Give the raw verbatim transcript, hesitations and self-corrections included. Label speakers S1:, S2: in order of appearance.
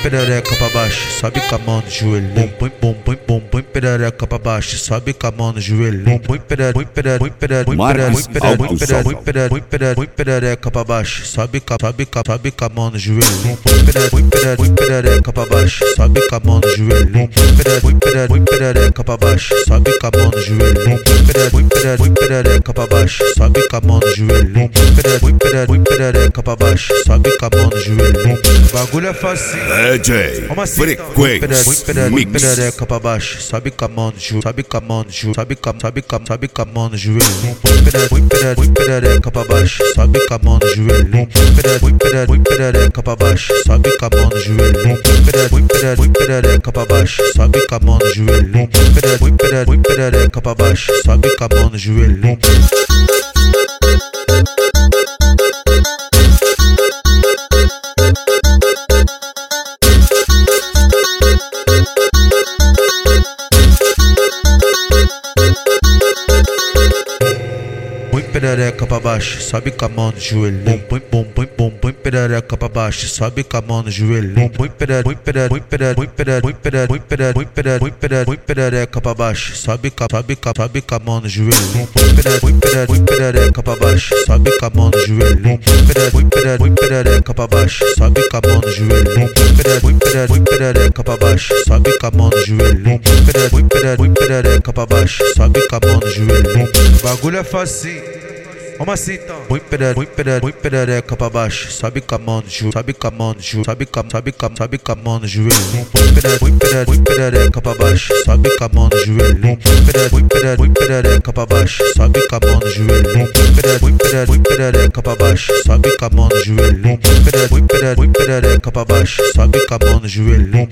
S1: perereca pra baixo, sobe com a mão no joelho. Bum, bum, bum, bum, bum, bum, perereca pra baixo, sobe com a mão no joelho. Bum, bum, perereca, bum, perereca, bum, perereca, bum, perereca, bum, perereca, bum, perereca, bum, perereca, bum, perereca pra baixo, sobe com, sobe com, sobe com a mão no joelho. Bum, perereca, bum, perereca, bum, perereca pra baixo, sobe com a mão no joelho. Bum, perereca, bum, perereca, bum, perereca pra baixo, sobe com a mão no joelho. Bum, perereca, bum, perereca, bum, perereca pra baixo, sobe com a mão no joelho. Bum, perereca, bum, perereca, bum, perereca pra baixo, sobe com a mão no joelho. Bagulho é fácil.
S2: D J Frequência Mix.
S1: Perereca pra baixo, sobe com a mão no joelho, sobe com a mão no joelho, sobe com, sobe com, sobe com a mão no joelho. Perereca, perereca pra baixo, sobe com a mão no joelho. Perereca, perereca pra baixo, sobe com a mão no joelho. Perereca, perereca pra baixo, sobe com a mão no joelho. Perereca, perereca pra baixo, sobe com a mão no joelho. Perereca pra baixo, sobe com a mão no joelho. Bum, bum, bum, bum, bum, bum, perereca pra baixo, sobe com a mão no joelho. Bum, bum, perereca, bum, perereca, bum, perereca, bum, perereca, bum, perereca, bum, perereca, bum, perereca, bum, perereca pra baixo, sobe com, sobe com, sobe com a mão no joelho. Bum, perereca, bum, perereca, bum, perereca pra baixo, sobe com a mão no joelho. Bum, perereca, bum, perereca, bum, perereca pra baixo, sobe com a mão no joelho. Bum, perereca, bum, perereca, bum, perereca pra baixo, sobe com a mão no joelho. Bum, perereca, bum, perereca, bum, perereca pra baixo, sobe com a mão no joelho. Bagulho é fácil. Como assim então? Bum, perereca, bum, perereca, bum, perereca pra baixo, sobe com a mão no joelho, sobe com a mão no joelho, sobe com, sobe com, sobe com a mão no joelho. Bum, perereca, bum, perereca, bum, perereca pra baixo, sobe com a mão no joelho. Bum, perereca, bum, perereca, bum, perereca pra baixo, sobe com a mão no joelho. Bum, perereca, bum, perereca, bum, perereca pra baixo, sobe com a mão no joelho. Bum, perereca, bum, perereca, bum, perereca pra baixo, sobe com a mão no joelho.